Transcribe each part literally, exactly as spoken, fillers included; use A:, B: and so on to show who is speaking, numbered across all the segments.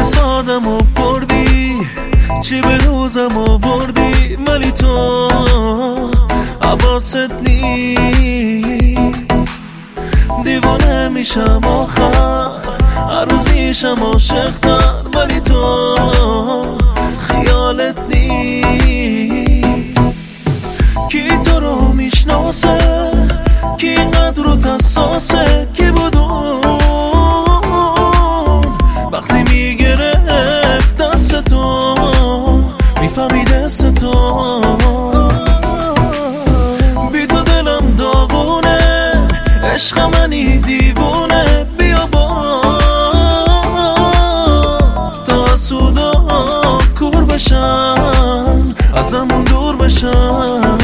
A: سادم و بردی، چی به روزم آوردی، ولی تو حواست نیست. دیوانه میشم آخر، هر روز میشم عاشق‌تر، ولی تو خیالت نیست. کی تو رو میشناسه، کی اینقدر رو حساسه، کی بود اون وقتی میگرفت دست تو، میفهمی دست تو. بی تو دلم داغونه، عشق منی دیوونه، بیا باز تا حسودا کور بشن، ازمون دور بشن.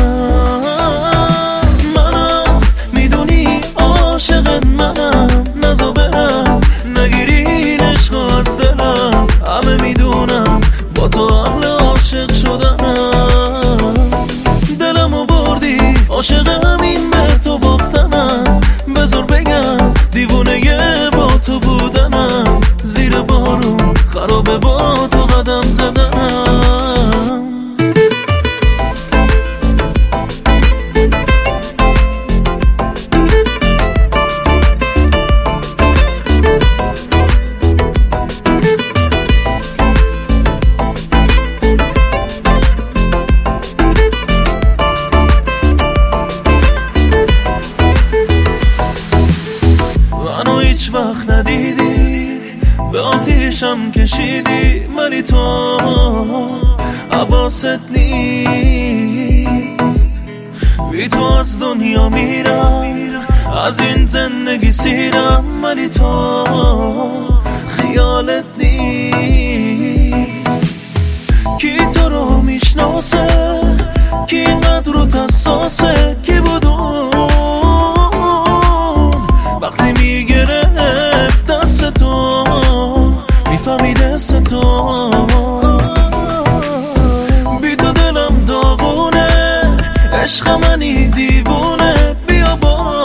A: منم میدونی عاشقت منم، نزا برم نگیری این عشق از دلم. همه میدونم با تو اهل عاشق شدنم. دلمو بردی، عاشق همین به تو باختنم. بذار بگم دیوونه با تو بودنم. زیر بارون خرابه با تو قدم زدنم. هیچ وقت ندیدی، به آتیشم کشیدی، ولی تو حواست نیست. بی تو از دنیا میرم، از این زندگی سیرم، ولی تو خیالت نیست. کی تو رو میشناسه، کی اینقدر رو حساسه، کی بود اون وقتی میگرفت دست تو، میفهمی دست تو. بی تو دلم داغونه، عشق منی دیوونه، بیا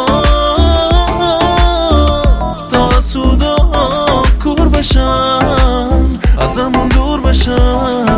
A: باز تا حسودا کور بشن، ازمون دور بشن.